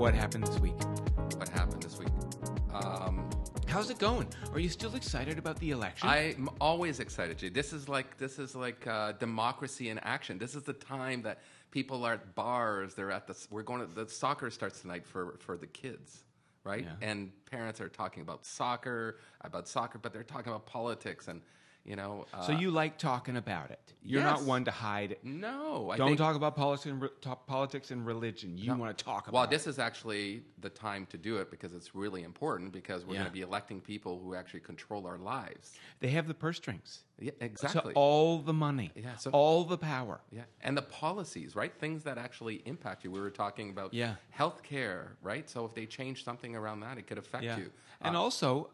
what happened this week? What happened this week? How's it going? Are you still excited about the election? I'm always excited, Jay. This is like democracy in action. This is the time that people are at bars. They're at the soccer starts tonight for the kids, right? Yeah. And parents are talking about soccer, but they're talking about politics and. So you like talking about it. You're Yes. not one to hide it. No, I Don't think, talk about politics and religion. You want to talk about Well, it. this is actually the time to do it because it's really important because we're Yeah. going to be electing people who actually control our lives. They have the purse strings. Yeah, exactly. So all the money. Yeah, so- all the power. Yeah, and the policies, right? Things that actually impact you. We were talking about Yeah. healthcare, right? So if they change something around that, it could affect you. And also,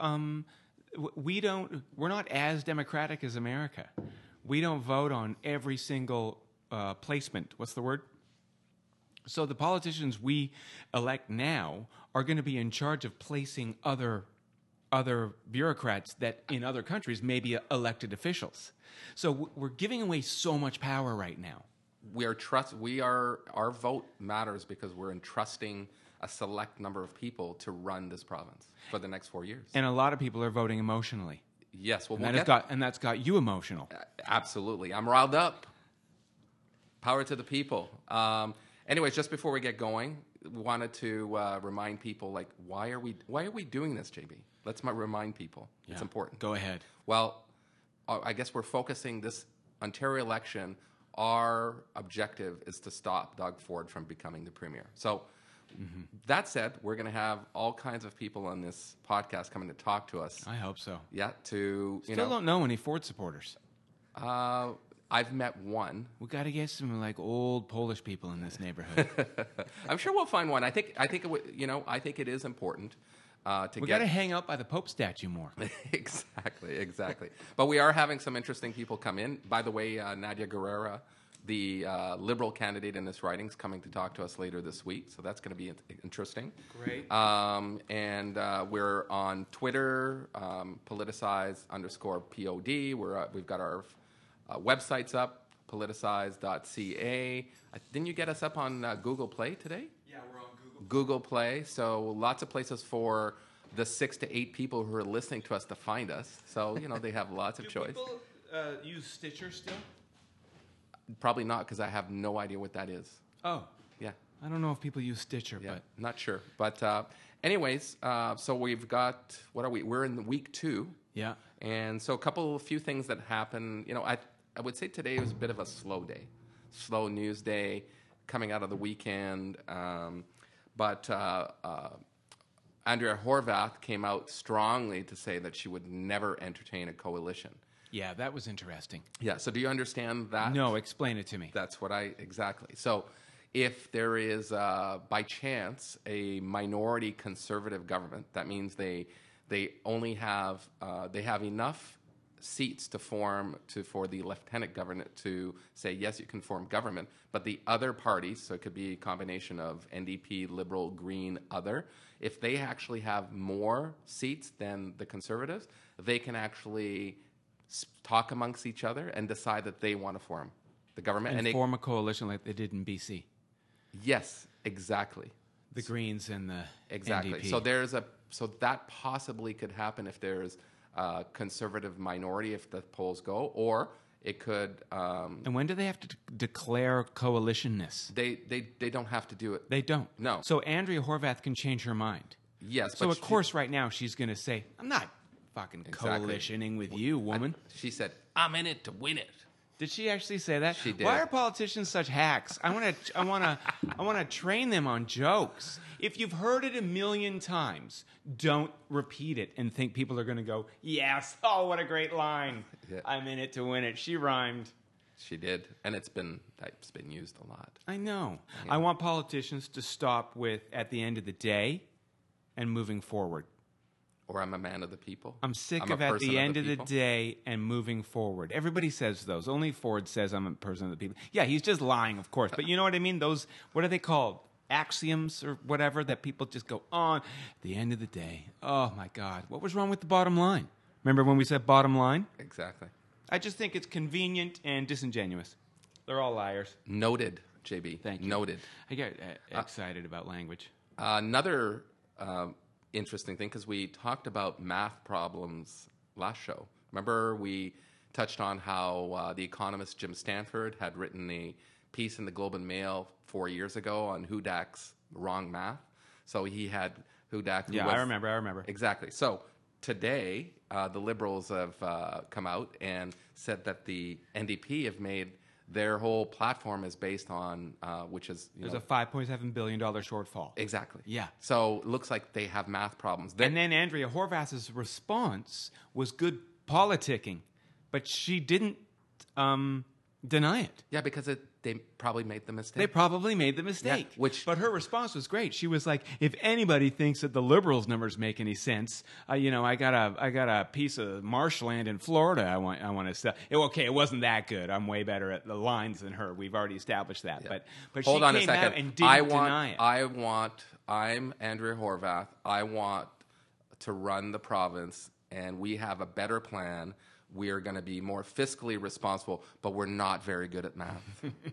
we're not as democratic as America. We don't vote on every single placement. What's the word? So the politicians we elect now are going to be in charge of placing other bureaucrats that in other countries may be elected officials. So we're giving away so much power right now. Our vote matters because we're entrusting a select number of people to run this province for the next 4 years. And a lot of people are voting emotionally. Yes, well, And that's got you emotional. Absolutely. I'm riled up. Power to the people. Anyways, just before we get going, we wanted to remind people, like, why are we doing this, JB? Let's remind people. It's Yeah. important. Go ahead. Well, I guess we're focusing this Ontario election. Our objective is to stop Doug Ford from becoming the premier. So that said, we're going to have all kinds of people on this podcast coming to talk to us. I hope so. Yeah, Still don't know any Ford supporters. I've met one. We got to get some like old Polish people in this neighborhood. I'm sure we'll find one. I think it is important to We get got to hang out by the Pope statue more. exactly. But we are having some interesting people come in. By the way, Nadia Guerrera, the Liberal candidate in this riding, is coming to talk to us later this week. So that's going to be interesting. Great. And we're on Twitter, politicize_POD. We've got our websites up, politicize.ca. Didn't you get us up on Google Play today? Yeah, we're on Google Play. So lots of places for the 6 to 8 people who are listening to us to find us. So, they have lots of choice. Do people use Stitcher still? Probably not, because I have no idea what that is. Oh, Yeah. I don't know if people use Stitcher, Yeah, but not sure. But anyways, so we've got, what are we? We're in week 2. yeah. And so a few things that happen. I would say today was a bit of a slow day. Slow news day coming out of the weekend. But Andrea Horwath came out strongly to say that she would never entertain a coalition. Yeah, that was interesting. Yeah, so do you understand that? No, explain it to me. That's what exactly. So if there is, by chance, a minority conservative government, that means they only have, they have enough seats for the lieutenant governor to say, yes, you can form government, but the other parties, so it could be a combination of NDP, Liberal, Green, other, if they actually have more seats than the Conservatives, they can actually talk amongst each other and decide that they want to form the government. And form a coalition like they did in BC. Yes, exactly. The Greens and the Exactly. NDP. So that possibly could happen if there's a conservative minority, if the polls go, or it could. And when do they have to declare coalitionness? They don't have to do it. They don't. No. So Andrea Horwath can change her mind. Yes. So but of course, right now she's going to say, "I'm not fucking Exactly. coalitioning with you, woman." She said, "I'm in it to win it." Did she actually say that? She did. Why are politicians such hacks? I want to train them on jokes. If you've heard it a million times, don't repeat it and think people are going to go, "Yes, oh, what a great line. Yeah. I'm in it to win it." She rhymed. She did, and it's been used a lot. I know. I want politicians to stop with "at the end of the day" and moving forward. Or I'm a man of the people. I'm sick I'm of a "at person the end of the people. day" and moving forward. Everybody says those. Only Ford says "I'm a person of the people." Yeah, he's just lying, of course. But you know what I mean? Those, what are they called? Axioms or whatever that people just go on. At the end of the day. Oh, my God. What was wrong with the bottom line? Remember when we said bottom line? Exactly. I just think it's convenient and disingenuous. They're all liars. Noted, JB. Thank you. Noted. I get excited about language. Another interesting thing, because we talked about math problems last show. Remember we touched on how the economist Jim Stanford had written a piece in the Globe and Mail 4 years ago on Hudak's wrong math. So he had Hudak. Yeah, I remember. Exactly. So today, the Liberals have come out and said that the NDP have made their whole platform is based on, which is... There's a $5.7 billion shortfall. Exactly. Yeah. So it looks like they have math problems. And then Andrea Horwath's response was good politicking, but she didn't deny it. Yeah, because they probably made the mistake. They probably made the mistake. Yeah, but her response was great. She was like, "If anybody thinks that the Liberals' numbers make any sense, I got a piece of marshland in Florida. I want to sell. Okay, it wasn't that good. I'm way better at the lines than her. We've already established that. Yeah. But hold she on came a second. out and didn't deny it. I'm Andrea Horwath. I want to run the province, and we have a better plan. We are going to be more fiscally responsible, but we're not very good at math."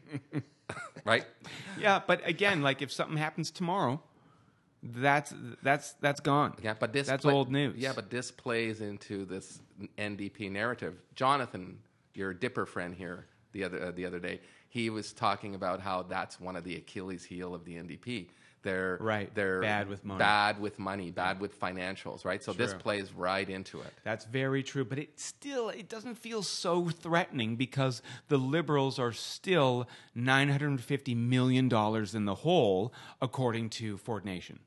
Right? Yeah, but again, like if something happens tomorrow, that's gone. Yeah, but that's old news. Yeah, but this plays into this NDP narrative. Jonathan, your Dipper friend here, the other day, he was talking about how that's one of the Achilles heel of the NDP. They're bad with money, bad with financials, right? So this plays right into it. That's very true, but it doesn't feel so threatening because the Liberals are still $950 million in the hole, according to Ford Nation.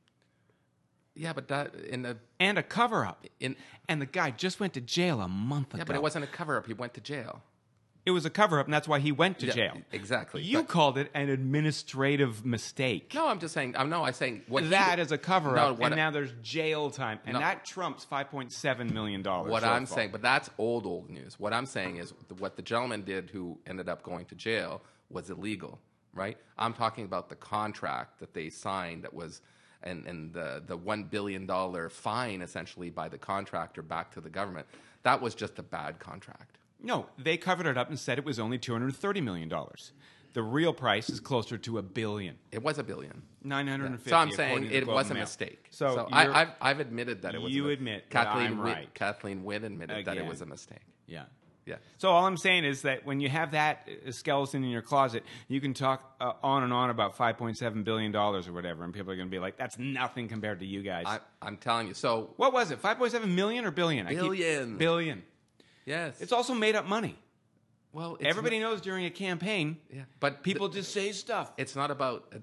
Yeah, but that and a cover-up. And the guy just went to jail a month ago. Yeah, but it wasn't a cover-up. He went to jail. It was a cover-up, and that's why he went to jail. Exactly. You called it an administrative mistake. No, I'm just saying. I'm saying what that is a cover-up, and now there's jail time, and that trumps $5.7 million. What I'm saying, but that's old news. What I'm saying is what the gentleman did, who ended up going to jail, was illegal, right? I'm talking about the contract that they signed that was, and the $1 billion fine essentially by the contractor back to the government. That was just a bad contract. No, they covered it up and said it was only $230 million. The real price is closer to $1 billion. It was $1 billion. 950. So I'm saying it was a mistake. So I've admitted that it was. You admit Kathleen that I'm right. Kathleen Wynne admitted that it was a mistake. Yeah. Yeah. So all I'm saying is that when you have that skeleton in your closet, you can talk on and on about $5.7 billion or whatever, and people are going to be like, "That's nothing compared to you guys." I'm telling you. So what was it? 5.7 million or billion? Billion. Yes. It's also made up money. Well, everybody knows during a campaign, but people just say stuff. It's not about...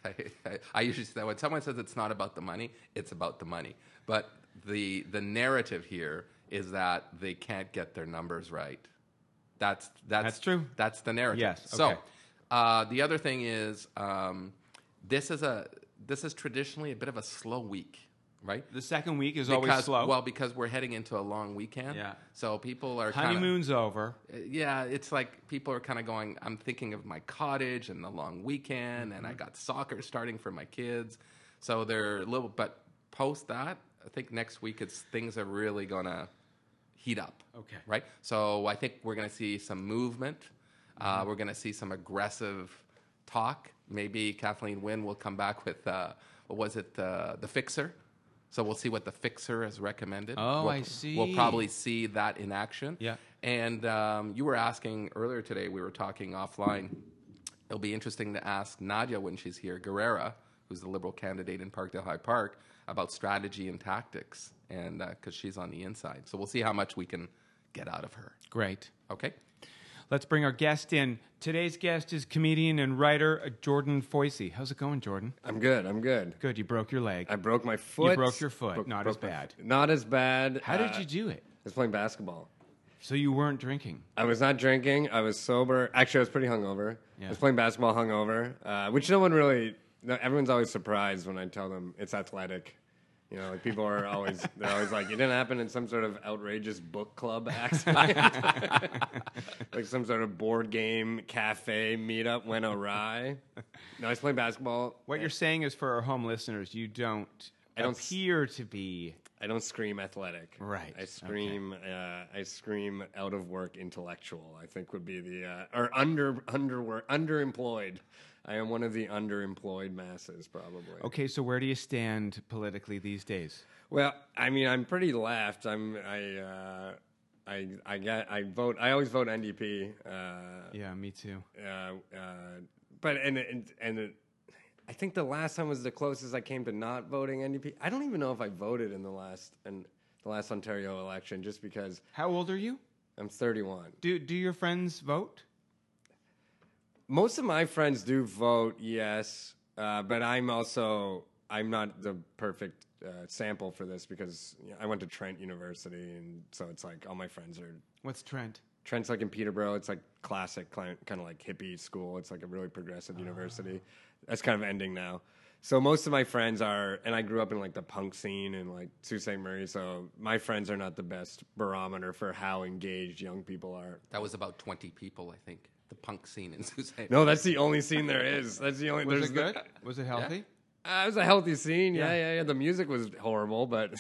I usually say that when someone says it's not about the money, it's about the money. But the narrative here is that they can't get their numbers right. That's true. That's the narrative. Yes. Okay. So the other thing is this is traditionally a bit of a slow week. Right? The second week is always slow. Well, because we're heading into a long weekend. Yeah. So people are honeymoon's over. Yeah, it's like people are kind of going, I'm thinking of my cottage and the long weekend, and I got soccer starting for my kids. So they're a little, but post that, I think next week things are really going to heat up. Okay. Right? So I think we're going to see some movement. We're going to see some aggressive talk. Maybe Kathleen Wynne will come back with, what was it, The Fixer? So we'll see what the Fixer has recommended. I see. We'll probably see that in action. Yeah. And you were asking earlier today, we were talking offline, it'll be interesting to ask Nadia when she's here, Guerrera, who's the Liberal candidate in Parkdale High Park, about strategy and tactics, and because she's on the inside. So we'll see how much we can get out of her. Great. Okay. Let's bring our guest in. Today's guest is comedian and writer Jordan Foisey. How's it going, Jordan? I'm good. Good. You broke your leg. I broke my foot. You broke your foot. Not as bad. Not as bad. How did you do it? I was playing basketball. So you weren't drinking? I was not drinking. I was sober. Actually, I was pretty hungover. Yeah. I was playing basketball hungover, which no one really... Everyone's always surprised when I tell them it's athletic. You know, like people are always, they're always like, it didn't happen in some sort of outrageous book club accident. Like some sort of board game cafe meetup went awry. No, I was playing basketball. What you're saying is for our home listeners, you don't appear to be I don't scream athletic. Right. I scream. I scream out of work intellectual. I think would be the or underemployed. I am one of the underemployed masses, probably. Okay, so where do you stand politically these days? Well, I mean, I'm pretty left. I vote. I always vote NDP. Yeah, me too. But I think the last time was the closest I came to not voting NDP. I don't even know if I voted in the last Ontario election, just because How old are you? I'm 31. Do your friends vote? Most of my friends do vote, yes, but I'm not the perfect sample for this because I went to Trent University, and so it's like all my friends are. What's Trent? Trent's like in Peterborough. It's like classic, kind of like hippie school. It's like a really progressive university. That's kind of ending now. So most of my friends are, and I grew up in like the punk scene in like Sault Ste. Marie. So my friends are not the best barometer for how engaged young people are. That was about 20 people, I think. The punk scene in Sault Ste. No, that's the only scene there is. That's the only. Was it good? Was it healthy? It was a healthy scene. Yeah. The music was horrible, but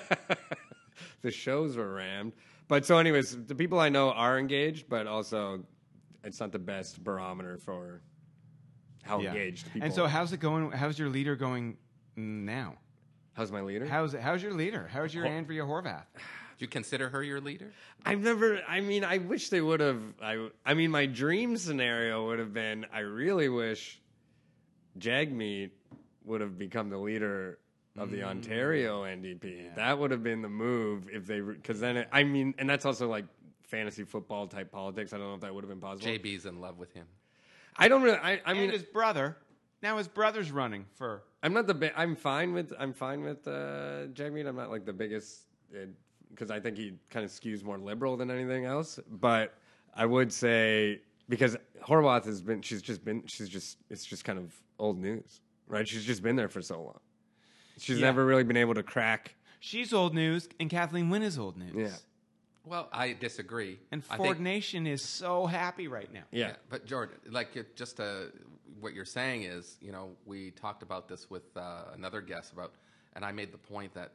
the shows were rammed. But so, anyways, the people I know are engaged, but also it's not the best barometer for how engaged people And so, are. how's it going? How's your leader going now? How's my leader? How's your leader? How's your Andrea Horvath? Do you consider her your leader? I wish they would have. I mean, my dream scenario would have been, I really wish Jagmeet would have become the leader of the Ontario NDP. Yeah. That would have been the move if they, because then, and that's also like fantasy football type politics. I don't know if that would have been possible. JB's in love with him. I don't really, I mean, And his brother. Now his brother's running for. I'm not I'm fine with Jagmeet. I'm not like the biggest, because I think he kind of skews more liberal than anything else. But I would say, because Horwath it's just kind of old news, right? She's just been there for so long. She's never really been able to crack. She's old news, and Kathleen Wynne is old news. Yeah. Well, I disagree. And I Ford think- Nation is so happy right now. Yeah. But Jordan, what you're saying is, we talked about this with another guest and I made the point that,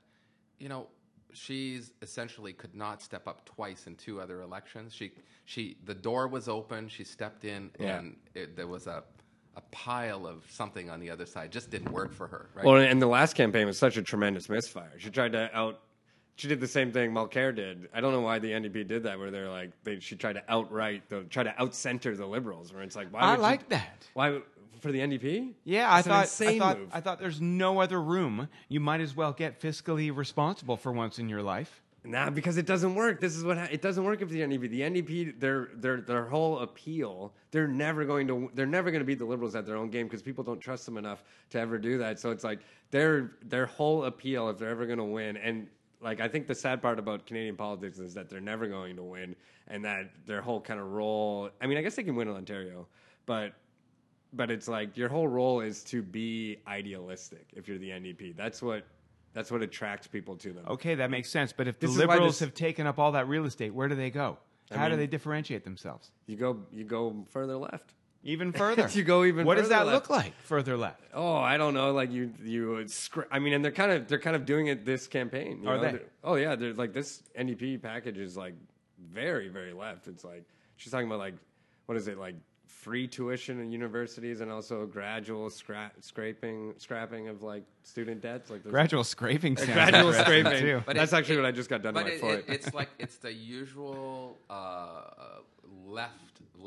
she's essentially could not step up twice in 2 other elections. The door was open, she stepped in, and there was a pile of something on the other side. Just didn't work for her. Right? Well, and the last campaign was such a tremendous misfire. She did the same thing Mulcair did. I don't know why the NDP did that, where they're like, she tried to try to out-center the Liberals, where it's like, why would I like that. Why, for the NDP? Yeah, It's an insane move. I thought there's no other room. You might as well get fiscally responsible for once in your life. Nah, because it doesn't work. This is what it doesn't work if the NDP. The NDP, their whole appeal, they're never going to beat the Liberals at their own game because people don't trust them enough to ever do that. So it's like their whole appeal, if they're ever going to win, and like I think the sad part about Canadian politics is that they're never going to win, and that their whole kind of role. I mean, I guess they can win in Ontario, but it's like your whole role is to be idealistic. If you're the NDP, that's what attracts people to them. Okay, that makes sense. But if the This is why Liberals this- have taken up all that real estate, where do they go? How do mean- they differentiate themselves? You go further left. Even further. You go even What does further that left. look like? Further left. Oh, I don't know. Like I mean, and they're kind of doing it this campaign. You Are know? they? Oh yeah, they're like this NDP package is like very, very left. It's like she's talking about like what is it like free tuition in universities and also gradual scrapping of like student debts. Like Gradual scraping. sounds gradual interesting, scraping. too. But That's actually what I just got done to But my foot. it's the usual left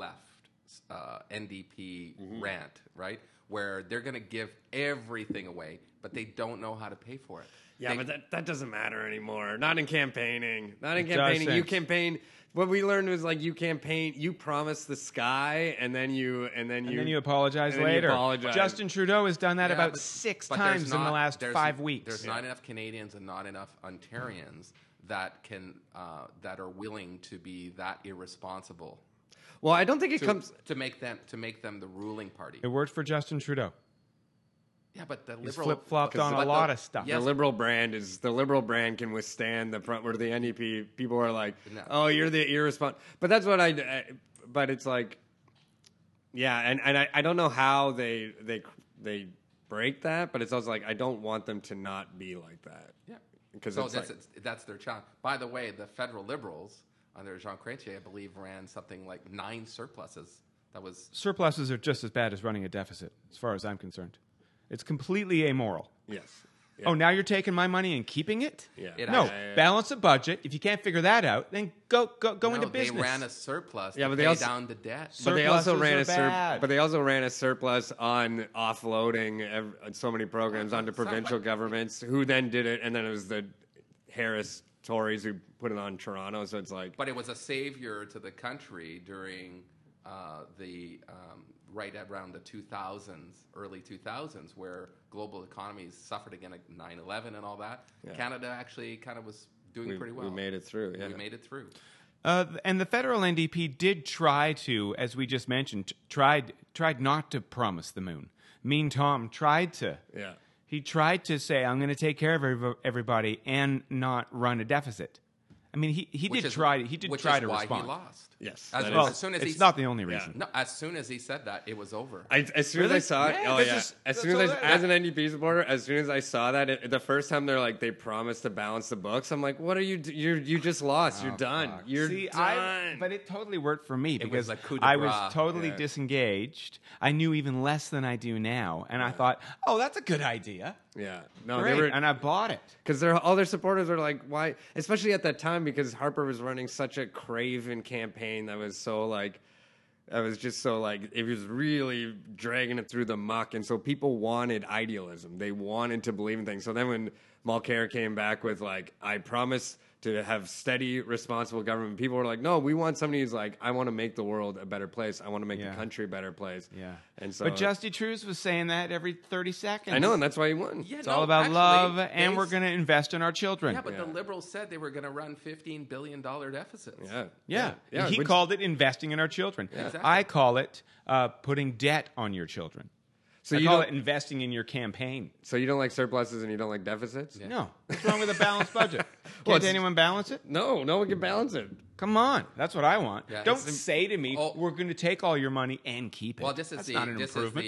NDP rant, right? Where they're going to give everything away, but they don't know how to pay for it. Yeah, but that doesn't matter anymore. Not in campaigning. Not in It campaigning. You doesn't. campaign. What we learned was like you campaign. You promise the sky, and then you And then you apologize and then you later. apologize. Justin Trudeau has done that Yeah, about but- 6 but times there's in the not- last there's- 5 weeks. There's not enough Canadians and not enough Ontarians that are willing to be that irresponsible Well, I don't think it comes. to make them the ruling party. It worked for Justin Trudeau. Yeah, but the He's liberal flip-flopped on a but lot of stuff. Yes. The liberal brand can withstand the front where the NDP people are like, No. oh, you're the irresponsible. But that's what but it's like, yeah, and I don't know how they break that, but it's also like I don't want them to not be like that. Yeah. because So that's their challenge. By the way, the federal Liberals under Jean Chrétien, I believe, ran something like 9 surpluses. That was Surpluses are just as bad as running a deficit, as far as I'm concerned. It's completely amoral. yes. Yeah. Oh, now you're taking my money and keeping it? Yeah. No, Yeah. balance a budget. If you can't figure that out, then go into no, business. they ran a surplus Yeah, to but pay they also- down the debt. But they also Surpluses ran are bad. but they also ran a surplus on offloading so many programs onto provincial governments, who then did it, and then it was the Harris Tories who put it on Toronto. So it's like, But it was a savior to the country during the right around the 2000s, early 2000s, where global economies suffered again, like 9/11 and all that. Yeah. Canada actually kind of was doing pretty well. we made it through. Yeah. We made it through. And the federal NDP did try to, as we just mentioned, tried not to promise the moon. Mean Tom tried to. Yeah. He tried to say, I'm going to take care of everybody and not run a deficit. I mean, he Which did is- try to which respond. is why he lost. Yes. As, that Well, is- as soon as it's he not the only reason. no, as soon as he said that, it was over. As soon as Really? I saw it, Yeah, oh this yeah. is- As that's soon as all as that- an NDP supporter, as soon as I saw that, the first time they're like, they promised to balance the books. I'm like, what are you? You just lost. You're done. fuck. You're See, done. but it totally worked for me was because a coup de I was grace. totally Yeah. disengaged. I knew even less than I do now, and I thought, "Oh, that's a good idea." yeah. No, Great, they were and I bought it. because all their supporters are like, why? Especially at that time, because Harper was running such a craven campaign that was so like. I was just so like it was really dragging it through the muck, and so people wanted idealism. They wanted to believe in things. So then when Mulcair came back with like, I promise to have steady, responsible government, people were like, no, we want somebody who's like, I want to make the world a better place. I want to make Yeah. the country a better place. Yeah, And so, but Justy Trudeau was saying that every 30 seconds. I know, and that's why he won. Yeah, It's all about actually, love, they and we're going to invest in our children. Yeah, but the Yeah. Liberals said they were going to run $15 billion deficits. Yeah, Yeah, he which- called it investing in our children. Exactly. I call it putting debt on your children. So I you call don't, it investing in your campaign. so you don't like surpluses and you don't like deficits? No, what's wrong with a balanced budget? Well, Can't it's- anyone balance it? No, no one can balance it. Come on, that's what I want. Yeah, Don't it's- say to me, Oh. "We're going to take all your money and keep it." Well, this is that's the not an this is improvement.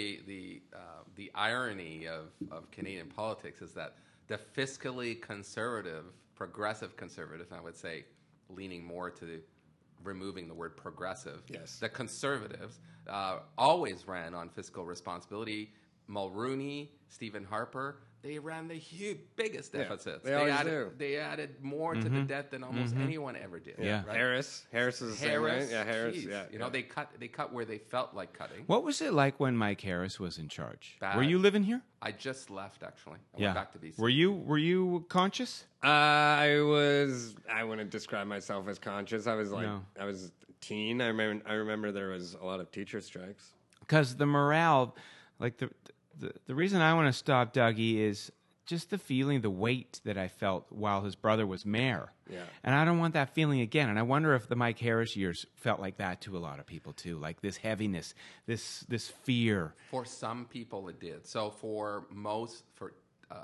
the irony of Canadian politics is that the fiscally conservative, progressive conservative, I would say, leaning more to removing the word progressive. Yes. The conservatives always ran on fiscal responsibility. Mulrooney, Stephen Harper, they ran the biggest Yeah, deficits. they always do. They added more to the debt than almost anyone ever did. Yeah. right? Harris is the same way. Harris, Yeah, Harris. geez, Yeah, you know, they cut where they felt like cutting. What was it like when Mike Harris was in charge? Bad. Were you living here? I just left actually. I went back to BC. Were you conscious? I wouldn't describe myself as conscious. I was like, No. I was teen. I remember there was a lot of teacher strikes. Because the morale, like the reason I want to stop Dougie is just the feeling, the weight that I felt while his brother was mayor. Yeah. And I don't want that feeling again. And I wonder if the Mike Harris years felt like that to a lot of people too, like this heaviness, this fear. For some people, it did. So for most, for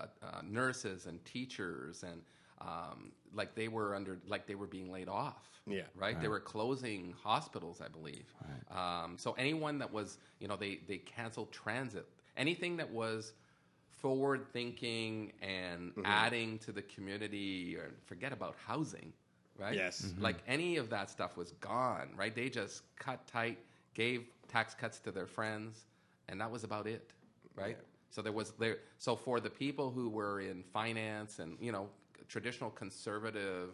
nurses and teachers, and like they were being laid off. Yeah. Right. They were closing hospitals, I believe. So anyone that was, they canceled transit. Anything that was forward thinking and adding to the community, or forget about housing, right? Yes. Like any of that stuff was gone, right? They just cut tight, gave tax cuts to their friends, and that was about it, right? Yeah. So for the people who were in finance and traditional conservative,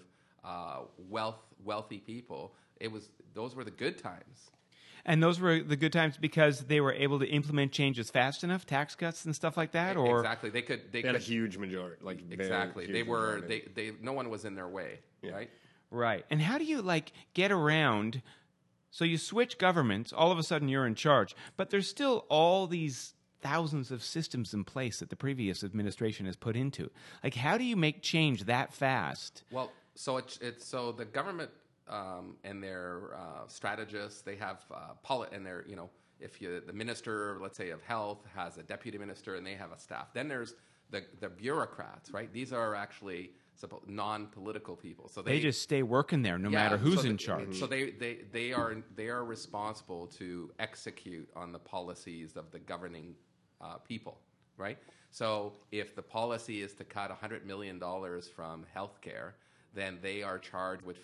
wealthy people, those were the good times. And those were the good times because they were able to implement changes fast enough, tax cuts and stuff like that, or Exactly, they They had a huge majority. Like exactly. very They huge were majority. no one was in their way, right? right. And how do you get around? So you switch governments, all of a sudden you're in charge, but there's still all these thousands of systems in place that the previous administration has put into. Like, how do you make change that fast? Well, so it's so the government and their strategists, they have and their if the minister, let's say of health, has a deputy minister and they have a staff. Then there's the bureaucrats, right? These are actually non-political people. So They just stay working there no matter who's in charge. So they are responsible to execute on the policies of the governing people, right? So if the policy is to cut $100 million from healthcare, then they are charged with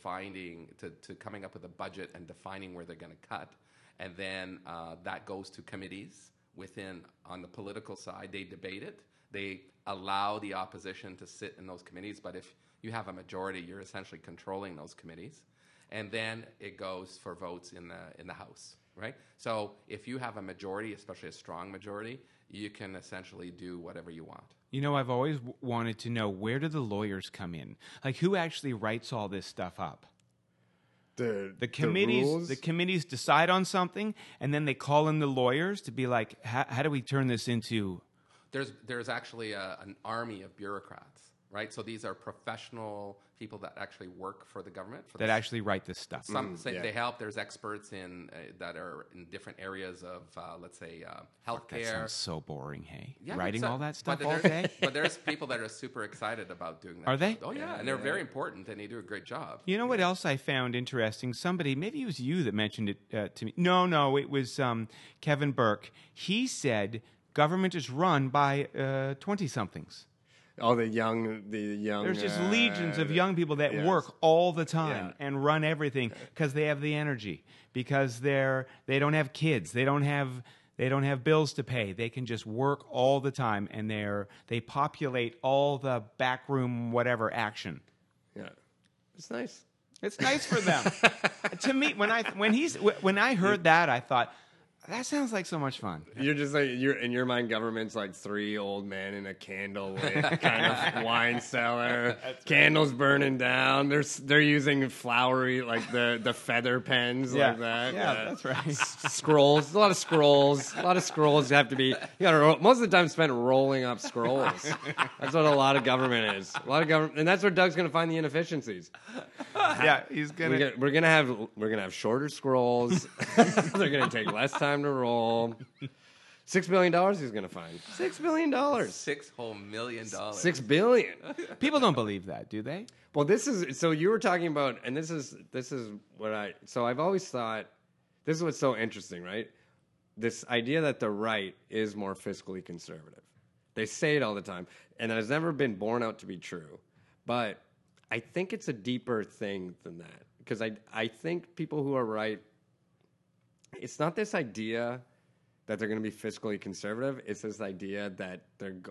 to coming up with a budget and defining where they're going to cut. And then that goes to committees on the political side. They debate it. They allow the opposition to sit in those committees. But if you have a majority, you're essentially controlling those committees. And then it goes for votes in the House, right? So if you have a majority, especially a strong majority, you can essentially do whatever you want. You know, I've always wanted to know, where do the lawyers come in? Like, who actually writes all this stuff up? The committees, the committees decide on something, and then they call in the lawyers to be like, how do we turn this into? There's actually an army of bureaucrats, right? So these are professional people that actually work for the government. Actually write this stuff. Some say they help. There's experts that are in different areas of, let's say, healthcare. That sounds so boring, hey? Yeah, Writing all that stuff but all day? But there's people that are super excited about doing that. Are they? Oh, yeah, and they're very important, and they do a great job. You know what else I found interesting? Somebody, maybe it was you that mentioned it to me. No, it was Kevin Burke. He said government is run by 20-somethings. Oh, the young. There's just legions of young people that work all the time and run everything because they have the energy, because they don't have kids, they don't have bills to pay. They can just work all the time, and they populate all the backroom whatever action. Yeah, it's nice. It's nice for them. To me, when I heard that, I thought, that sounds like so much fun. You're just like, in your mind, government's like three old men in a candlelit kind of wine cellar. Candles burning down. They're using flowery, like the feather pens like that. Yeah, that's right. Scrolls. A lot of scrolls. A lot of scrolls have to be. You gotta most of the time spent rolling up scrolls. That's what a lot of government is. A lot of government, and that's where Doug's gonna find the inefficiencies. Yeah, he's gonna. We're gonna have shorter scrolls. They're gonna take less time to roll. $6 billion he's gonna find. $6 billion. $6 whole million. $6 billion. People don't believe that, do they? Well, this is so you were talking about, and this is what I've always thought. This is what's so interesting, right? This idea that the right is more fiscally conservative. They say it all the time, and it has never been borne out to be true. But I think it's a deeper thing than that, because I think people who are right, it's not this idea that they're going to be fiscally conservative. It's this idea that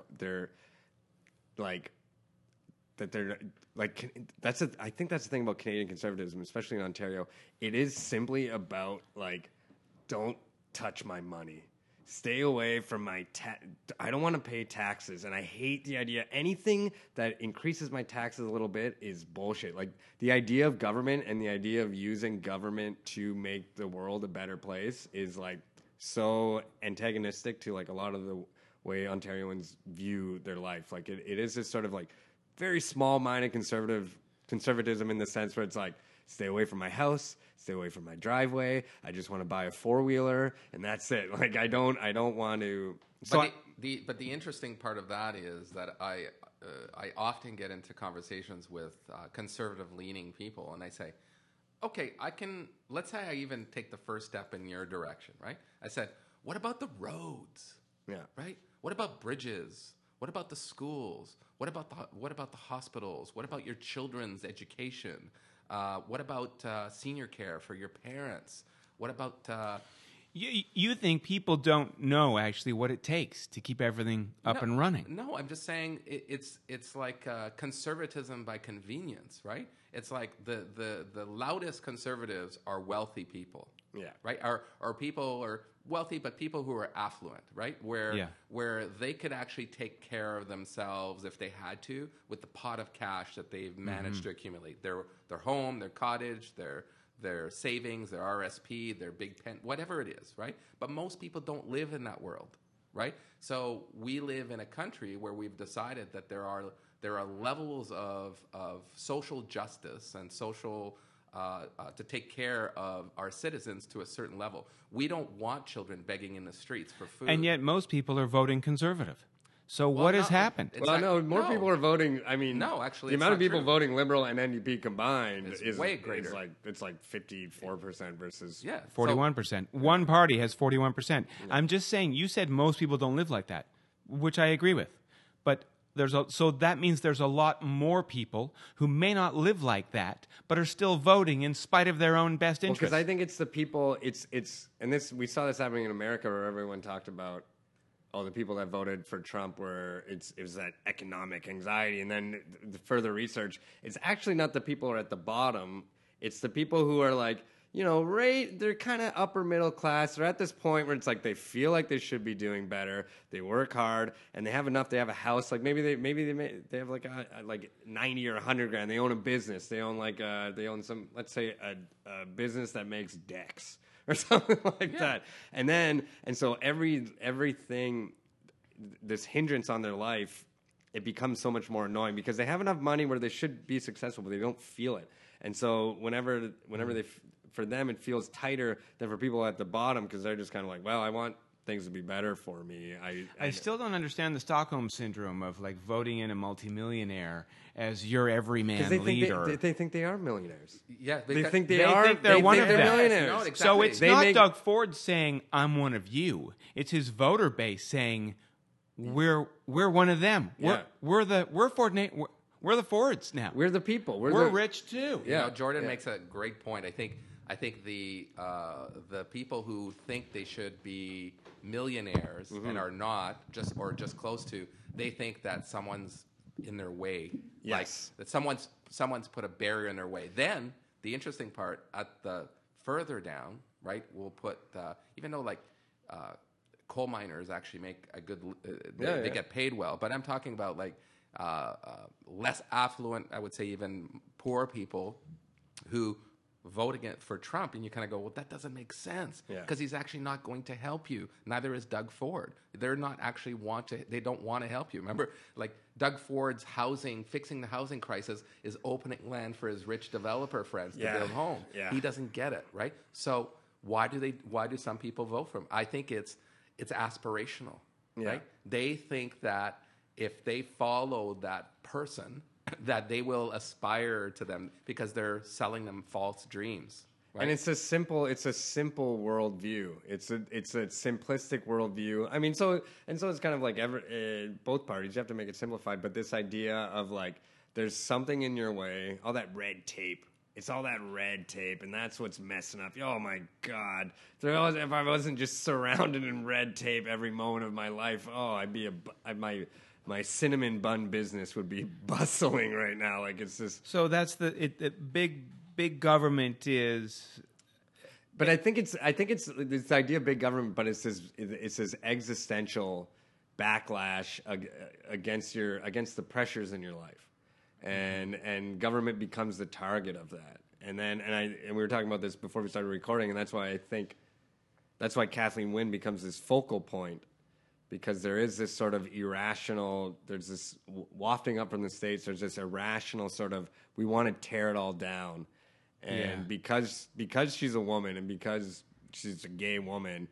I think that's the thing about Canadian conservatism, especially in Ontario. It is simply about like, don't touch my money. Stay away from my I don't want to pay taxes, and I hate the idea. Anything that increases my taxes a little bit is bullshit. Like, the idea of government and the idea of using government to make the world a better place is like so antagonistic to like a lot of the way Ontarians view their life. Like, it is this sort of like very small-minded conservatism in the sense where it's like, stay away from my house, stay away from my driveway. I just want to buy a four-wheeler, and that's it. Like, I don't want to. So but the interesting part of that is that I often get into conversations with conservative-leaning people, and I say, okay, let's say I even take the first step in your direction, right? I said, what about the roads? Yeah. Right? What about bridges? What about the schools? What about the hospitals? What about your children's education? What about senior care for your parents? What about... You think people don't know actually what it takes to keep everything up and running? No, I'm just saying it's like conservatism by convenience, right? It's like the loudest conservatives are wealthy people, right? Are people are wealthy, but people who are affluent, right? Where they could actually take care of themselves if they had to with the pot of cash that they've managed to accumulate. Their home, their cottage, their savings, their RSP, their big pen, whatever it is, right? But most people don't live in that world, right? So we live in a country where we've decided that there are levels of social justice and social to take care of our citizens to a certain level. We don't want children begging in the streets for food. And yet most people are voting conservative. So what has happened? More people are voting. I mean, no, actually, the amount of people voting Liberal and NDP combined is way greater. It's like 54% versus 41%. One party has 41%. I'm just saying. You said most people don't live like that. which I agree with. But so that means there's a lot more people who may not live like that, but are still voting in spite of their own best Because interests. I think it's the people. And this we saw this happening in America, where everyone talked about, oh, the people that voted for Trump it was that economic anxiety, and then the further research, it's actually not the people who are at the bottom. It's the people who are like, they're kind of upper middle class. They're at this point where it's like they feel like they should be doing better. They work hard and they have enough. They have a house. Like maybe they have like 90 or 100 grand. They own a business. They own some, let's say a business that makes decks or something like that. And so everything, this hindrance on their life, it becomes so much more annoying because they have enough money where they should be successful, but they don't feel it. And so whenever for them, it feels tighter than for people at the bottom because they're just kind of like, well, I want things to be better for me. I still don't understand the Stockholm syndrome of like voting in a multimillionaire as your everyman leader. They think they are millionaires. Yeah, They think They think they're one of them. millionaires. No, exactly. So it's They not make- Doug Ford saying I'm one of you. It's his voter base saying we're one of them. Yeah. We're the Fords now. We're the people. We're rich too. Yeah. Jordan makes a great point. I think the people who think they should be millionaires and are not just close to, they think that someone's in their way. Yes. Like that someone's put a barrier in their way. Then the interesting part at the further down, right? We'll put even though coal miners actually make a good, they get paid well, but I'm talking about less affluent, I would say even poor people who vote again for Trump, and you kind of go, well, that doesn't make sense because he's actually not going to help you. Neither is Doug Ford. They're not actually they don't want to help you. Remember, Doug Ford's fixing the housing crisis is opening land for his rich developer friends to build homes. Yeah. He doesn't get it, right? So why do some people vote for him? I think it's aspirational, right? They think that if they follow that person, that they will aspire to them because they're selling them false dreams. Right? And it's a simple worldview. It's a simplistic worldview. I mean, so it's kind of like both parties. You have to make it simplified. But this idea of there's something in your way, all that red tape. It's all that red tape, and that's what's messing up. Oh my God! If I wasn't just surrounded in red tape every moment of my life, I'd be my cinnamon bun business would be bustling right now. It's just. So that's the big government is. But I think it's this idea of big government, but it's this existential backlash against the pressures in your life, and government becomes the target of that. And we were talking about this before we started recording, and that's why Kathleen Wynne becomes this focal point. Because there is this sort of irrational, there's this wafting up from the States, there's this irrational sort of, we want to tear it all down. And because she's a woman and because she's a gay woman,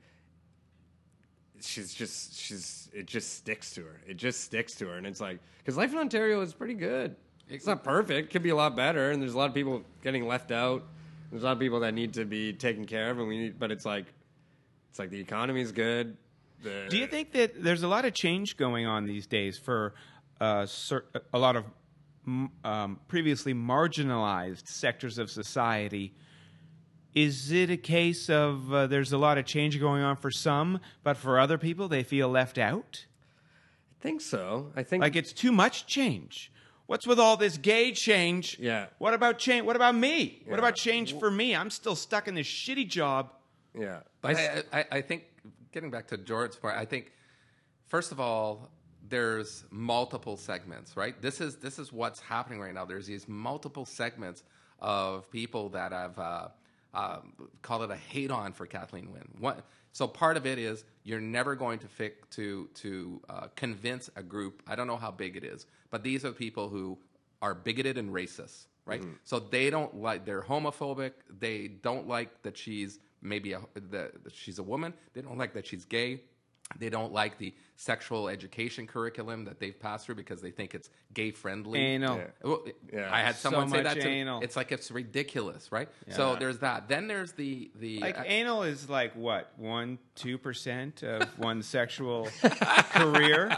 it just sticks to her. It just sticks to her. And it's because life in Ontario is pretty good. It's not perfect. It could be a lot better. And there's a lot of people getting left out. There's a lot of people that need to be taken care of. But it's like the economy's good. Do you think that there's a lot of change going on these days for a lot of previously marginalized sectors of society? Is it a case of there's a lot of change going on for some, but for other people they feel left out? I think so. I think it's too much change. What's with all this gay change? Yeah. What about change? What about me? Yeah. What about change for me? I'm still stuck in this shitty job. Yeah. But I think, getting back to Jordan's point, I think, first of all, there's multiple segments, right? This is what's happening right now. There's these multiple segments of people that have call it a hate on for Kathleen Wynne. So part of it is you're never going to convince a group. I don't know how big it is, but these are people who are bigoted and racist, right? Mm-hmm. So they're homophobic. They don't like that she's she's a woman. They don't like that she's gay. They don't like the sexual education curriculum that they've passed through because they think it's gay friendly. Anal. Yeah. Well, Yeah. I had someone So say much that to me. anal. It's like it's ridiculous, right? So there's that. Then there's the Like anal is like what 1-2% of one's sexual career.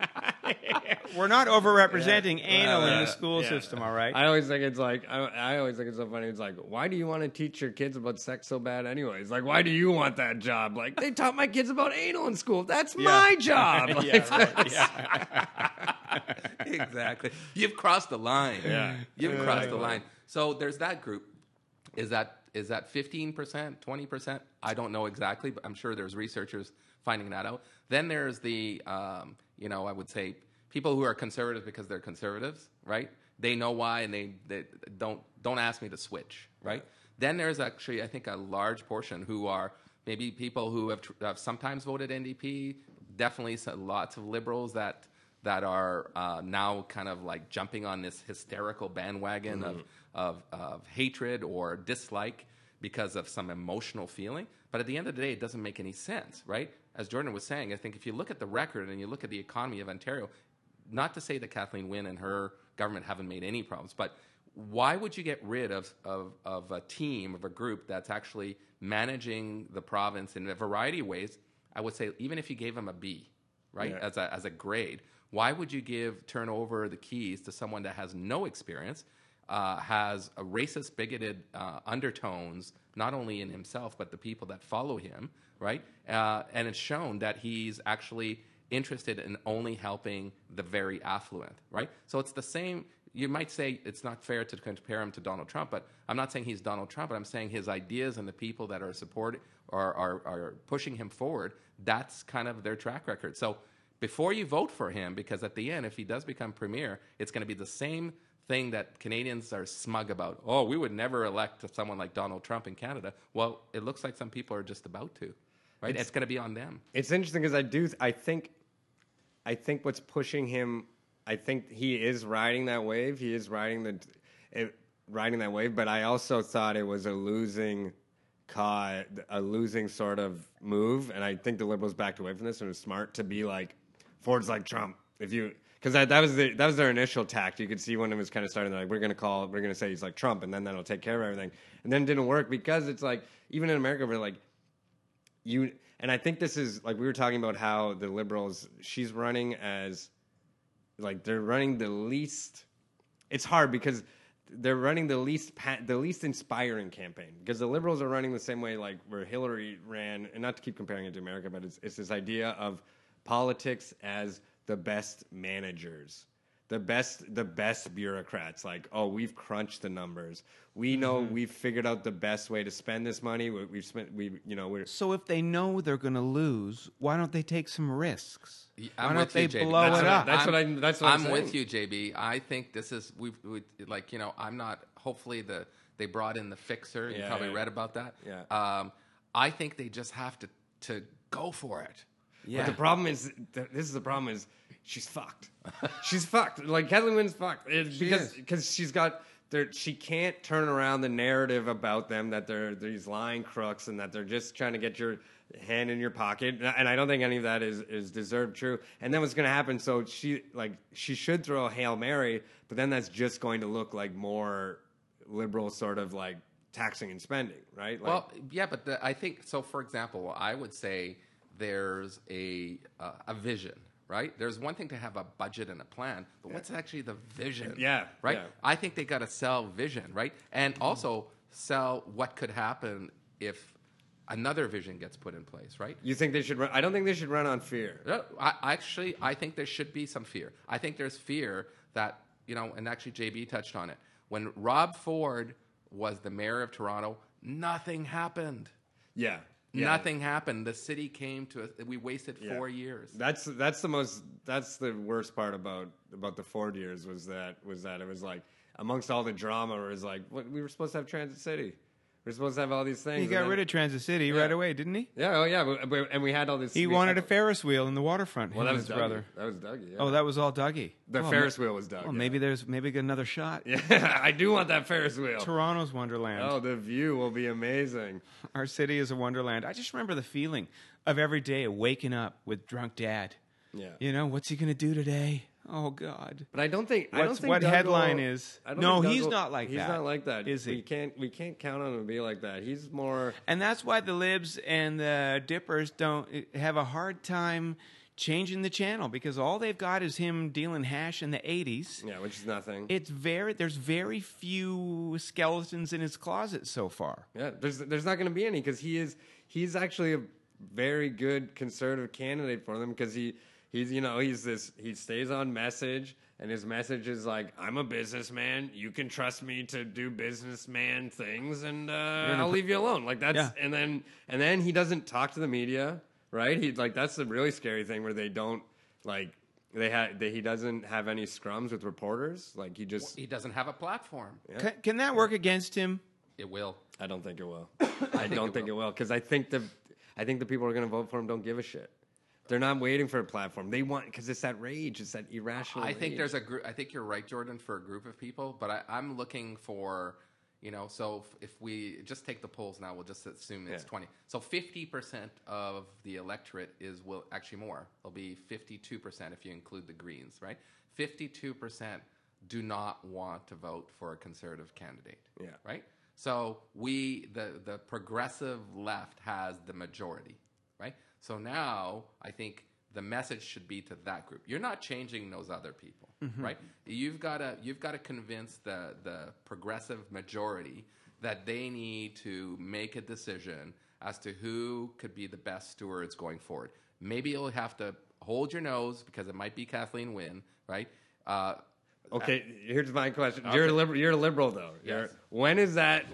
We're not overrepresenting anal in the school system, all right? I always think it's like I always think it's so funny. It's like, why do you want to teach your kids about sex so bad, anyways? Like, why do you want that job? Like, they taught my kids about anal in school. That's my job. Like, Yeah, right. Yeah. exactly. You've crossed the line. Yeah. You've crossed the line. So there's that group. Is that 15%, 20%? I don't know exactly, but I'm sure there's researchers finding that out. Then there's the, I would say people who are conservative because they're conservatives, right? They know why, and they don't ask me to switch, right? Then there's actually, I think, a large portion who are maybe people who have sometimes voted NDP. Definitely lots of liberals that are now kind of like jumping on this hysterical bandwagon of hatred or dislike because of some emotional feeling. But at the end of the day, it doesn't make any sense, right? As Jordan was saying, I think if you look at the record and you look at the economy of Ontario, not to say that Kathleen Wynne and her government haven't made any problems, but why would you get rid of a team, of a group that's actually managing the province in a variety of ways? I would say even if you gave them a B, right, as a grade, why would you turn over the keys to someone that has no experience, has a racist, bigoted undertones, not only in himself but the people that follow him, right? And it's shown that he's actually interested in only helping the very affluent, right? So it's the same. You might say it's not fair to compare him to Donald Trump, but I'm not saying he's Donald Trump, but I'm saying his ideas and the people that are supporting are pushing him forward, that's kind of their track record. So before you vote for him, because at the end, if he does become premier, it's going to be the same thing that Canadians are smug about. Oh, we would never elect someone like Donald Trump in Canada. Well, it looks like some people are just about to, right? It's going to be on them. It's interesting because I think what's pushing him, I think he is riding that wave. He is riding that wave. But I also thought it was a losing sort of move, and I think the Liberals backed away from this, and it was smart to be like, Ford's like Trump. Because that was their initial tact. You could see when it was kind of starting, like, we're going to say he's like Trump, and then that'll take care of everything. And then it didn't work because it's like, even in America, we're like, and I think this is, like, we were talking about how the Liberals, she's running as, like, they're running the least, it's hard because they're running the least inspiring campaign, because the Liberals are running the same way, like, where Hillary ran, and not to keep comparing it to America, but it's this idea of politics as the best managers, the best bureaucrats. Like, oh, we've crunched the numbers. We know we've figured out the best way to spend this money. We're So if they know they're going to lose, why don't they take some risks? I'm why with don't you, they JB. blow it up? That's what I'm saying. with you, JB. I think this is I'm not. Hopefully they brought in the fixer. You probably read about that. Yeah. I think they just have to go for it. Yeah. But the problem is, she's fucked. She's fucked. Like, Kathleen Wynne's fucked. Because she can't turn around the narrative about them that they're these lying crooks and that they're just trying to get your hand in your pocket. And I don't think any of that is deserved true. And then what's going to happen? So she should throw a Hail Mary, but then that's just going to look like more liberal sort of like taxing and spending, right? Like, Well, yeah, but I think so. For example, I would say there's a vision, right? There's one thing to have a budget and a plan, but what's actually the vision? Yeah, Right? yeah. I think they got to sell vision, right? And also sell what could happen if another vision gets put in place, right? You think they should run? I don't think they should run on fear. No, I think there should be some fear. I think there's fear that, and actually JB touched on it. When Rob Ford was the mayor of Toronto, nothing happened. Yeah. Nothing happened. The city came to us. We wasted 4 years. That's the worst part about the Ford years was that it was like, amongst all the drama, it was like, what, we were supposed to have Transit City. We're supposed to have all these things. He got rid of Transit City right away, didn't he? Yeah, oh yeah, and we had all this. He wanted a Ferris wheel in the waterfront. Well, him that and was his Dougie. brother. That was Dougie. Yeah. Oh, that was all Dougie. The Oh, Ferris wheel was Dougie. Well, maybe there's maybe another shot. Yeah, I do want that Ferris wheel. Toronto's Wonderland. Oh, the view will be amazing. Our city is a wonderland. I just remember the feeling of every day waking up with drunk dad. Yeah. You know, what's he going to do today? Oh, God. But I don't think What Doug headline will- is? I don't No, think Doug he's will- not like he's that. not like that. Is he? We can't count on him to be like that. He's more. And that's why the libs and the dippers don't have a hard time changing the channel, because all they've got is him dealing hash in the 80s. Yeah, which is nothing. There's very few skeletons in his closet so far. Yeah, there's not going to be any because he's actually a very good conservative candidate for them because he stays on message and his message is like, I'm a businessman, you can trust me to do businessman things and I'll leave you alone. Like that's and then he doesn't talk to the media, right? That's the really scary thing where they don't he doesn't have any scrums with reporters. Like he doesn't have a platform. Yeah. Can that work against him? It will. I don't think it will. I don't think it will because I think the people who are going to vote for him don't give a shit. They're not waiting for a platform. They want because it's that rage. It's that irrational. I think rage. there's a group. I think you're right, Jordan, for a group of people. But I'm looking for, So if we just take the polls now, we'll just assume it's 20. So 50% of the electorate actually more. It'll be 52% if you include the Greens, right? 52% do not want to vote for a conservative candidate. Yeah. Right. So the progressive left has the majority, right? So now I think the message should be to that group. You're not changing those other people, right? You've got to convince the progressive majority that they need to make a decision as to who could be the best stewards going forward. Maybe you'll have to hold your nose because it might be Kathleen Wynne, right? Okay, here's my question. Okay. You're a liberal though. Yes. When is that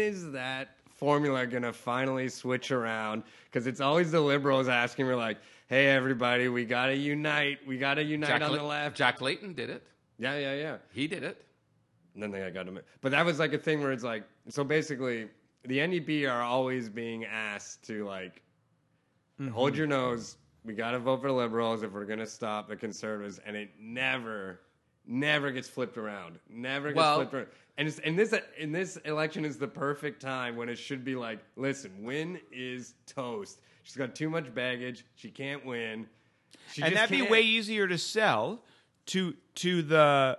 formula gonna finally switch around? Because it's always the liberals asking, we're like, hey everybody, we gotta unite. We gotta unite on the left. Jack Layton did it. Yeah. He did it. And then they got him. But that was like a thing where it's like, so basically the NDP are always being asked to like hold your nose. We gotta vote for liberals if we're gonna stop the conservatives, and it never gets flipped around. Never gets flipped around. And this election is the perfect time when it should be like, listen, Wynne is toast. She's got too much baggage. She can't win. And that'd be way easier to sell to the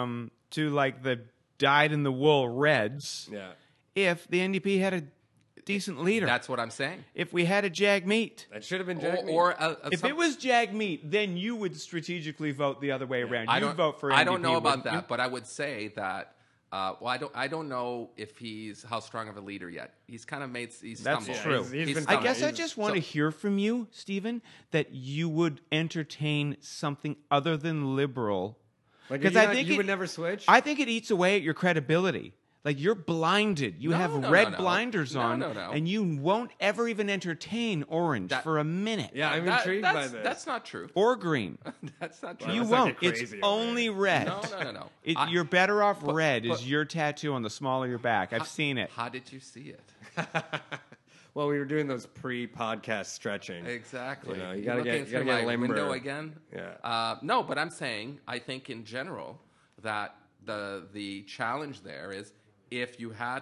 dyed in the wool Reds. Yeah. If the NDP had a decent leader. That's what I'm saying. If we had a Jagmeet. That should have been Jagmeet. If it was Jagmeet, then you would strategically vote the other way around. You'd vote for NDP. I don't know about that, you? but I would say that. I don't know if he's how strong of a leader yet. He's kind of he's stumbled. That's true. He's been I guess I stumbled. just want to hear from you, Stephen, that you would entertain something other than liberal. Because I think you would never switch. I think it eats away at your credibility. Like you're blinded. You have red blinders on, and you won't ever even entertain orange for a minute. Yeah, I'm intrigued by this. That's not true. Or green. That's not true. You Let's not won't. get It's crazy over only red. No. You're better off red is your tattoo on the small of your back. I've seen it. How did you see it? Well, we were doing those pre-podcast stretching. Exactly. You know, you You're gotta looking get through a my limber. window again. Yeah. No, but I'm saying I think in general that the challenge there is if you had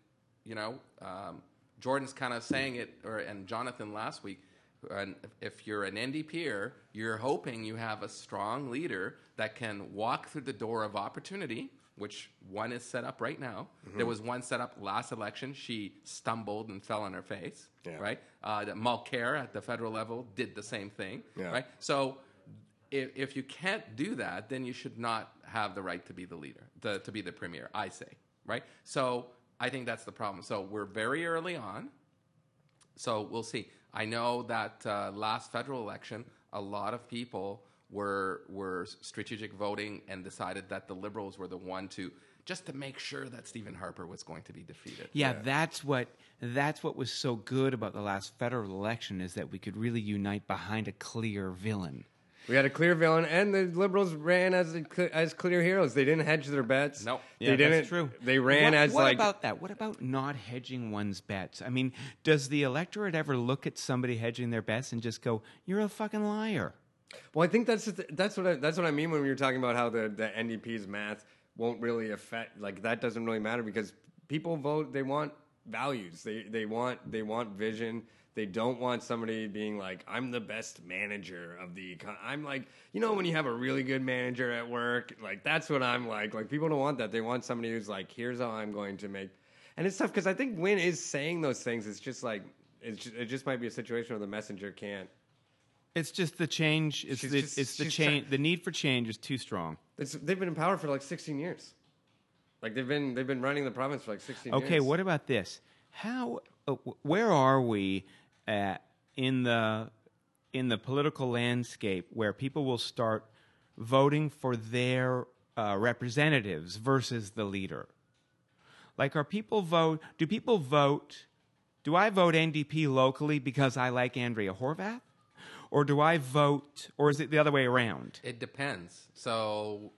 Jordan's kind of saying it, and Jonathan last week. And if you're an NDPer, you're hoping you have a strong leader that can walk through the door of opportunity, which one is set up right now. There was one set up last election. She stumbled and fell on her face, right? Mulcair at the federal level did the same thing, right? So if you can't do that, then you should not have the right to be the leader, to be the premier, I say, right? So I think that's the problem. So we're very early on. So we'll see. I know that last federal election, a lot of people were strategic voting and decided that the Liberals were the one to make sure that Stephen Harper was going to be defeated. Yeah, that's what was so good about the last federal election is that we could really unite behind a clear villain. We had a clear villain, and the Liberals ran as clear heroes. They didn't hedge their bets. Nope. Yeah, they didn't. that's true. They ran as what like. What about that? What about not hedging one's bets? I mean, does the electorate ever look at somebody hedging their bets and just go, "You're a fucking liar"? Well, I think that's what I mean when we were talking about how the NDP's math won't really affect. Like that doesn't really matter because people vote. They want values. They want vision. They don't want somebody being like, I'm the best manager of the econ. I'm like, when you have a really good manager at work, like that's what I'm like. Like people don't want that. They want somebody who's like, here's how I'm going to make. And it's tough because I think Wynne is saying those things. It's just like, it just might be a situation where the messenger can't. It's just the change. It's the change. The need for change is too strong. They've been in power for like 16 years. Like they've been running the province for like 16 years. Okay, what about this? Where are we in the political landscape where people will start voting for their representatives versus the leader? Like, do people vote? Do I vote NDP locally because I like Andrea Horwath? Or do I vote, or is it the other way around? It depends. So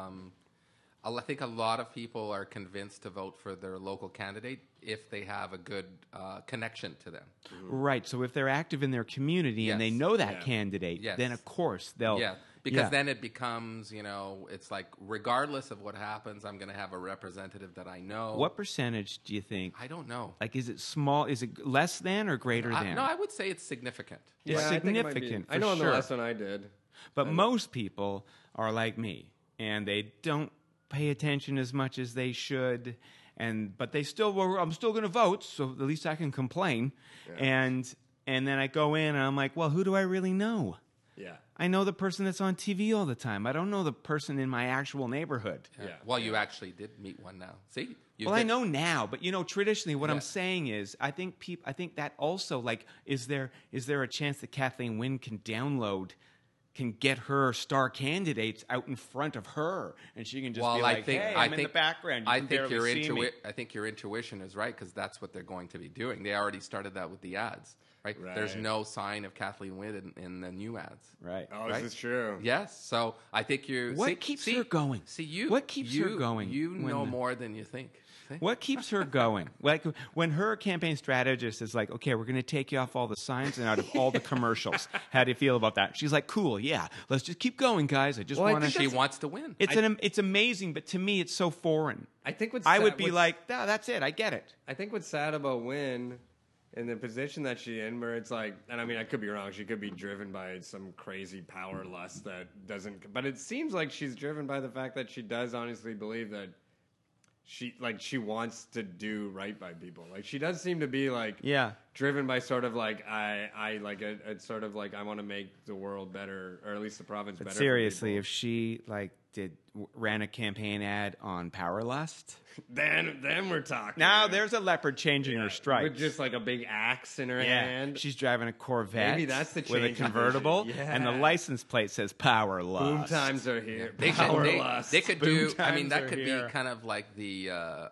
I think a lot of people are convinced to vote for their local candidate if they have a good connection to them. Right. So if they're active in their community and they know that candidate, then of course they'll... Yeah, because then it becomes, it's like regardless of what happens, I'm going to have a representative that I know. What percentage do you think? I don't know. Like, is it small? Is it less than or greater than? No, I would say it's significant. It's I think it might be. significant, I know on the sure. last one I did. But most people are like me, and they don't pay attention as much as they should. But they still, I'm still going to vote, so at least I can complain. Yeah. And then I go in, and I'm like, well, who do I really know? Yeah. I know the person that's on TV all the time. I don't know the person in my actual neighborhood. Yeah. Well, you actually did meet one now. See? I know now, but traditionally, what I'm saying is, I think that also, like, is there a chance that Kathleen Wynne can get her star candidates out in front of her, and she can just be like, "Hey, I'm in the background. You can barely see me." I think your intuition is right because that's what they're going to be doing. They already started that with the ads, right? There's no sign of Kathleen Wynne in the new ads, right? Oh, this is true. Yes. So I think What keeps her going? What keeps her going? You know more than you think. What keeps her going? Like when her campaign strategist is like, okay, we're going to take you off all the signs and out of all the commercials. How do you feel about that? She's like, cool, yeah. Let's just keep going, guys. I just want to. She wants to win. It's amazing, but to me, it's so foreign. I think I would be like, no, that's it. I get it. I think what's sad about Wynne in the position that she's in, where it's like, and I mean, I could be wrong. She could be driven by some crazy power lust that doesn't. But it seems like she's driven by the fact that she does honestly believe that. She wants to do right by people. Like she does seem to be like driven by sort of like I like a sort of like I want to make the world better or at least the province better. Seriously, if she ran a campaign ad on power lust, then we're talking. Now there's a leopard changing her stripes with just like a big axe in her hand. She's driving a Corvette. Maybe that's the with a convertible, and the license plate says power lust. Boom times are here. They could do. I mean, that could here. be kind of like the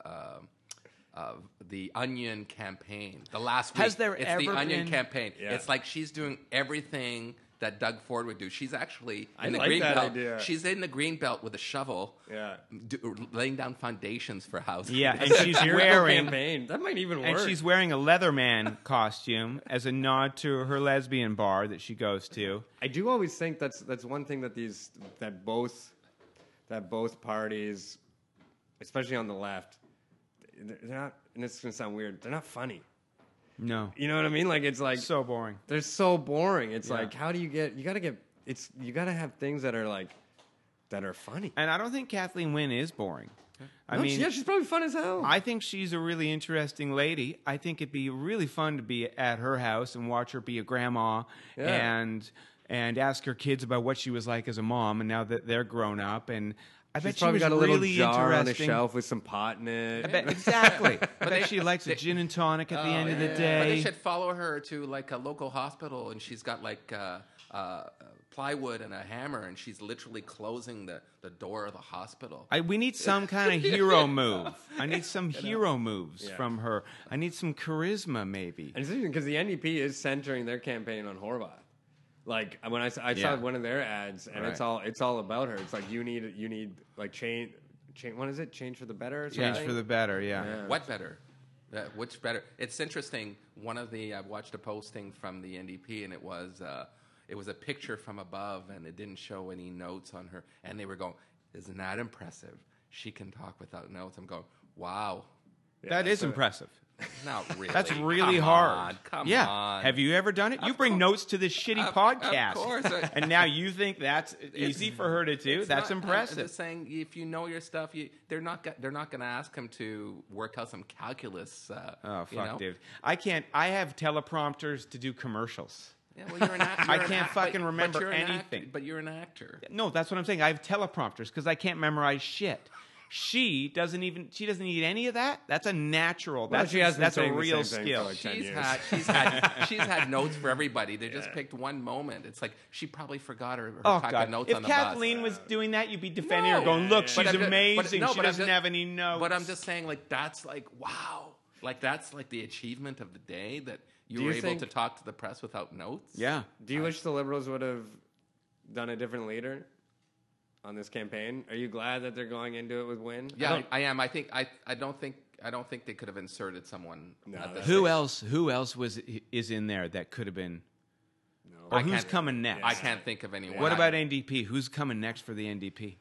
Onion campaign. The last week, Has there it's ever the Onion been- campaign. Yeah. It's like she's doing everything that Doug Ford would do. She's actually I in the like green that belt. idea. She's in the green belt with a shovel, Yeah. laying down foundations for houses. Yeah, and she's Hero wearing campaign. That might even work. and she's wearing a Leatherman costume as a nod to her lesbian bar that she goes to. I do always think that's one thing that both parties, especially on the left, they're not. And this is gonna sound weird. They're not funny. No, You know what I mean? Like it's like so boring. they're so boring. It's like how do you get? You gotta have things that are like that are funny. And I don't think Kathleen Wynne is boring. I No, mean, she's probably fun as hell. I think she's a really interesting lady. I think it'd be really fun to be at her house and watch her be a grandma and ask her kids about what she was like as a mom. And now that they're grown up, and I bet She's she probably was got a little really jar on a interesting. shelf with some pot in it. I bet exactly. I bet she likes a gin and tonic at the end of the day. But they should follow her to like a local hospital, and she's got like plywood and a hammer, and she's literally closing the door of the hospital. We need some kind of hero move. I need some hero moves from her. I need some charisma, maybe. And it's interesting because the NDP is centering their campaign on Horwath. Like when I saw Yeah. one of their ads, and it's all about her. It's like you need like change. What is it? Change for the better. Or something? Change for the better. Yeah. What better? Which better? It's interesting. I watched a posting from the NDP, and it was a picture from above, and it didn't show any notes on her. And they were going, "Isn't that impressive? She can talk without notes." I'm going, "Wow, That is impressive. not really. That's really Come hard. on, come yeah. on. Have you ever done it? You bring notes to this shitty podcast. Of course. And now you think that's easy for her to do? That's I'm impressive. just saying, if you know your stuff, they're not going to ask him to work out some calculus. Oh, you fuck, know? dude. I can't. I have teleprompters to do commercials. Yeah, well, you're an actor. I can't fucking remember anything. But you're an actor. No, that's what I'm saying. I have teleprompters because I can't memorize shit. She doesn't need any of that. That's a natural. Well, she has been that's a saying the real same thing skill. for like 10 years. She's had notes for everybody. They just picked one moment. It's like she probably forgot her Oh pack God! of notes If on the Kathleen bus. was doing that, you'd be defending her, No. going, "Look, But she's I'm just- amazing. but she I'm doesn't just- have any notes." But I'm just saying, like that's like wow, like that's like the achievement of the day that you Do were you able think- to talk to the press without notes. yeah. Do you wish the Liberals would have done a different leader on this campaign? Are you glad that they're going into it with Wynne? Yeah, I am. I think I don't think they could have inserted someone. No, at this that's- Who else is in there that could have been? No. Or I who's can't- coming next? I can't think of anyone. What about NDP? Who's coming next for the NDP?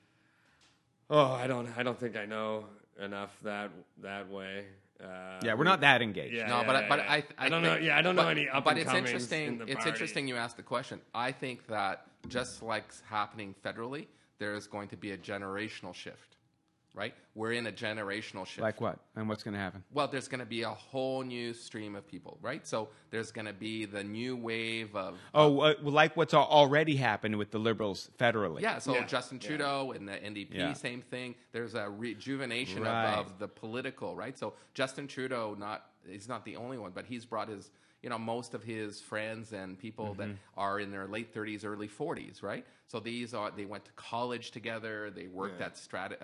Oh, I don't think I know enough that way. Yeah, we're not that engaged. Yeah, No, but I don't know. think- Yeah, I don't know but- any up But and it's comings interesting. in the It's party. interesting you asked the question. I think that just like happening federally, there is going to be a generational shift. Right? We're in a generational shift. Like what? And what's going to happen? Well, there's going to be a whole new stream of people, right? So there's going to be the new wave of Like what's already happened with the Liberals federally. yeah. So Yeah. Justin Trudeau and the NDP, Yeah. same thing. There's a rejuvenation Right. of the political, right? So Justin Trudeau, he's not the only one, but he's brought his most of his friends and people that are in their late 30s, early 40s, right? So they went to college together. They worked at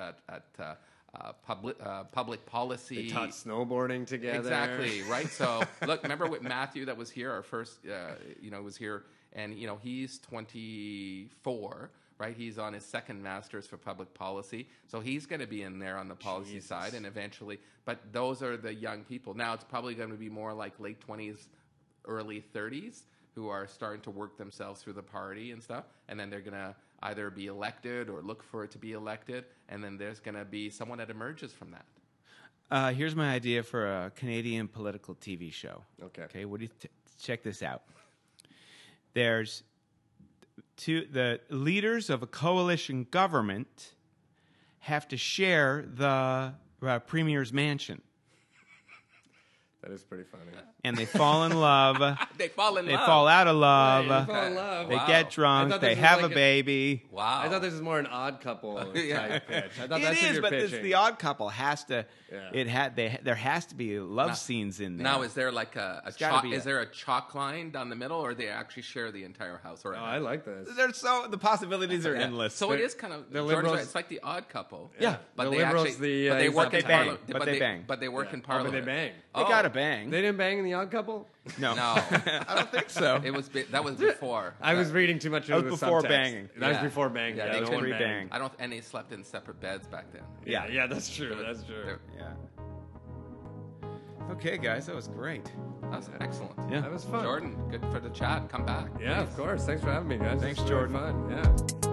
public policy. They taught snowboarding together. Exactly, right? So, look, remember with Matthew that was here, our first, was here, and, he's 24, right? He's on his second master's for public policy. So he's going to be in there on the policy side and eventually, but those are the young people. Now it's probably going to be more like late 20s, early 30s who are starting to work themselves through the party and stuff. And then they're going to either be elected or look for it to be elected. And then there's going to be someone that emerges from that. Here's my idea for a Canadian political TV show. Okay. Okay. What do you check this out? There's the leaders of a coalition government have to share the premier's mansion, That is pretty funny. and they fall in love. They fall in They love. fall out of love. They fall in love. They Wow. get I drunk. thought They this was have like a baby. Wow. I thought this was more an Odd Couple Yeah. type pitch. I thought It that's what is, you're but pitching. the Odd Couple has to. Yeah. There has to be love scenes in there. Now, is there like a gotta chalk, be is there a chalk line down the middle, or they actually share the entire house? Or Oh, I like this. the possibilities are endless. So it is kind of the George, Liberals- right, it's like the Odd Couple. Yeah. but The they Liberals, actually the, but they work in they bang, Parliament. but they bang. But they work in Oh, but Parliament. they bang. they gotta bang. They didn't bang in the Odd Couple? no, No, I don't think so. it was that was before. I was reading too much into was the before subtext. banging. That was Yeah. before banging. Yeah, Yeah, they no one couldn't banged. bang. and they slept in separate beds back then. Yeah, that's true. That's true. They're- Yeah. Okay, guys, that was great. That's excellent. Yeah. That was fun. Jordan, good for the chat. Come back. Yeah, of course. Thanks for having me, guys. Thanks, This was really Jordan. Fun. Yeah.